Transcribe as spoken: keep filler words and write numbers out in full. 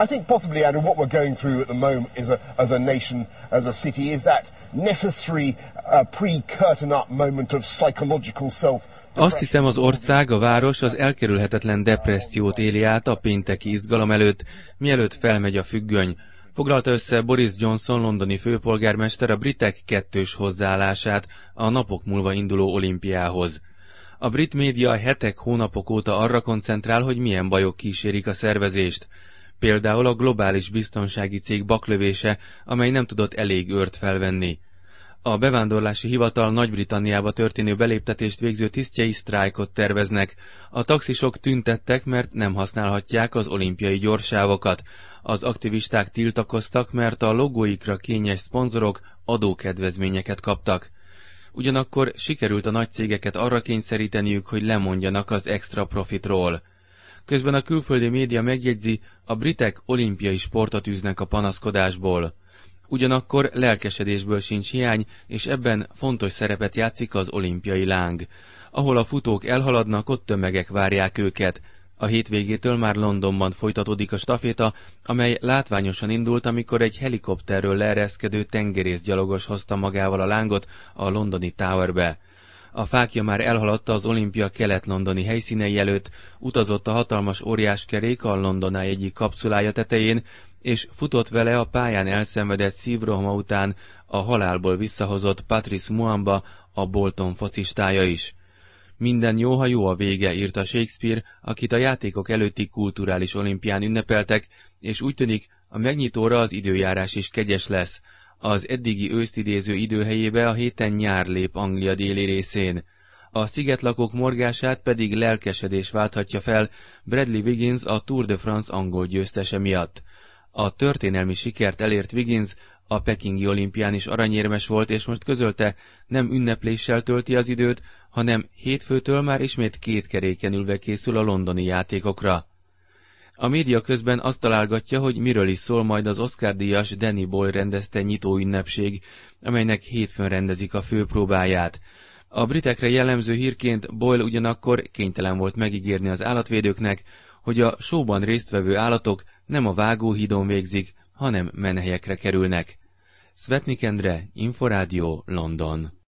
I think possibly, Andrew, what we're going through at the moment is a, as a nation, as a city, is that necessary uh, pre-curtain up moment of psychological self. Azt hiszem, az ország, a város az elkerülhetetlen depressziót éli át a pénteki izgalom előtt, mielőtt felmegy a függöny. Foglalta össze Boris Johnson londoni főpolgármester a britek kettős hozzáállását a napok múlva induló olimpiához. A brit média hetek, hónapok óta arra koncentrál, hogy milyen bajok kísérik a szervezést. Például a globális biztonsági cég baklövése, amely nem tudott elég őrt felvenni. A bevándorlási hivatal Nagy-Britanniába történő beléptetést végző tisztjei sztrájkot terveznek. A taxisok tüntettek, mert nem használhatják az olimpiai gyorsávokat. Az aktivisták tiltakoztak, mert a logóikra kényes szponzorok adókedvezményeket kaptak. Ugyanakkor sikerült a nagy cégeket arra kényszeríteniük, hogy lemondjanak az extra profitról. Közben a külföldi média megjegyzi, a britek olimpiai sportot űznek a panaszkodásból. Ugyanakkor lelkesedésből sincs hiány, és ebben fontos szerepet játszik az olimpiai láng. Ahol a futók elhaladnak, ott tömegek várják őket. A hétvégétől már Londonban folytatódik a staféta, amely látványosan indult, amikor egy helikopterről leereszkedő tengerészgyalogos hozta magával a lángot a londoni Towerbe. A fákja már elhaladta az olimpia kelet-londoni helyszínei előtt, utazott a hatalmas óriáskerék a London Eye egyik kapszulája tetején, és futott vele a pályán elszenvedett szívrohama után a halálból visszahozott Patrice Muamba, a Bolton focistája is. Minden jó, ha jó a vége, írta Shakespeare, akit a játékok előtti kulturális olimpián ünnepeltek, és úgy tűnik, a megnyitóra az időjárás is kegyes lesz. Az eddigi őszt idéző időhelyébe a héten nyár lép Anglia déli részén. A szigetlakók morgását pedig lelkesedés válthatja fel Bradley Wiggins, a Tour de France angol győztese miatt. A történelmi sikert elért Wiggins a pekingi olimpián is aranyérmes volt, és most közölte, nem ünnepléssel tölti az időt, hanem hétfőtől már ismét két keréken ülve készül a londoni játékokra. A média közben azt találgatja, hogy miről is szól majd az Oscar-díjas Danny Boyle rendezte nyitó ünnepség, amelynek hétfőn rendezik a főpróbáját. A britekre jellemző hírként Boyle ugyanakkor kénytelen volt megígérni az állatvédőknek, hogy a showban résztvevő állatok nem a vágóhídon végzik, hanem menhelyekre kerülnek. Szvetnik Endre, Inforádió, London.